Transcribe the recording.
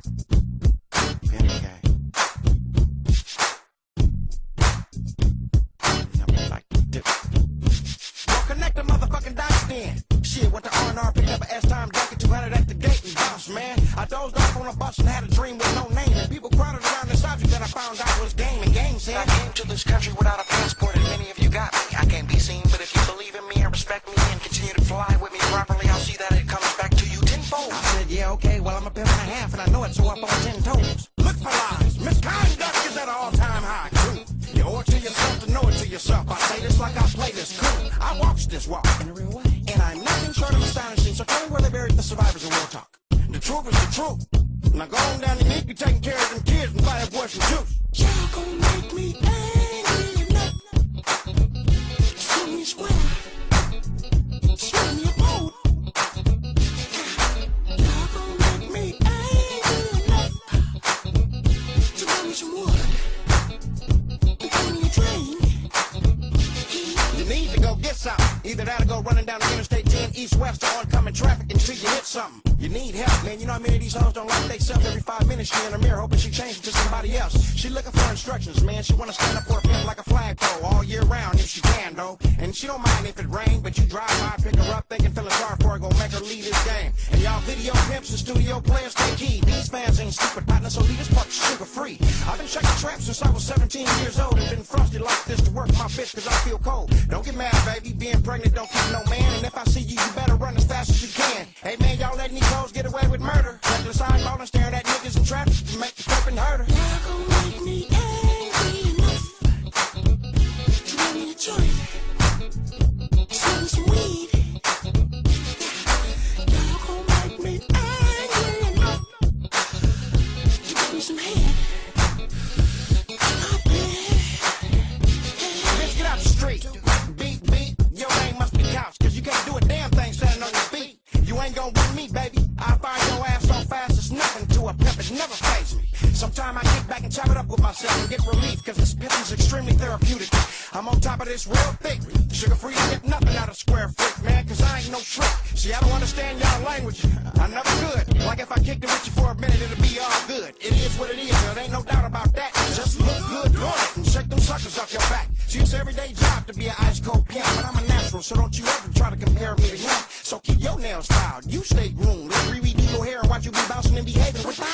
Pimp gang. Never like to do. Well, connect the motherfucking dots then. Shit, went to R&R, picked up an S-Time jacket, 200 at the gate and bounced, man. I dozed off on a bus and had a dream with no name. And people crowded around this object that I found out was game. And game said, I came to this country without a passport and many of you got me. I can't be seen, but if you believe in me and respect me and continue to fly with me properly, I'll see that it comes back to you tenfold. I said, yeah, okay, well, I'm a pimp and a half and I know it, so up on 10 toes. Look for lies. Misconduct is at an all-time high, too. You owe it to yourself to know it to yourself. I say this like I play this cool. I walk this walk in a real way. And I'm nothing short of astonishing, so tell me where they buried the survivors of real talk. The truth is the truth. Now go on down and be taking care of them kids and buy a boy some juice. Y'all gon' make me angry enough. Show me a square. Show me a pole. Y'all gon' make me angry enough to buy me some wood and give me a drain. You need to go get something. Either that or go running down the Interstate 10 east-west to oncoming traffic until you hit something. You need help, man. You know how many of these hoes don't like themselves? Every 5 minutes she in the mirror hoping she changes to somebody else. She looking for instructions, man. She wanna stand up for a pimp like a flagpole all year round if she can, though. And she don't mind if it rain, but you drive by, pick her up, thinking feeling sorry for her, gon' make her leave this game. And y'all video pimps and studio players take heed. These fans ain't stupid partners, so leave this part sugar free. I've been shaking traps since I was 17 years old and been frosty like this to work my fist cause I feel cold. Don't get mad, baby. Being pregnant don't keep no man. And if I see you, you better run as fast as you can. Hey man, y'all letting these hoes get away with murder. Reckless eyeballing, staring at niggas in traffic to make the flipping hurt her. Y'all gon' make me angry enough to run me a joint. Sell me some weed. Y'all gon' make me angry enough to give me some head. Bitch, get out the street. Beat, your name must be Couch, cause you can't do a damn thing standing on your feet. You ain't gon' win me, baby. I find your ass so fast it's nothing to a pimp. It never faze me. Sometime I get back and chop it up with myself and get relief, cause this pimping's extremely therapeutic. I'm on top of this real thick. Sugar-free, I get nothing out of square freak, man, cause I ain't no trick. See, I don't understand y'all language. I never could. Like if I kicked it with you for a minute, it'll be all good. It is what it is, there ain't no doubt about that. Just look good doing it and shake them suckers off your back. See, it's everyday job to be an ice cold pimp, but I'm a natural, so don't you ever try to compare me to him. So keep your nails filed, you stay groomed. Let's redo your hair and watch you be bouncing and behaving with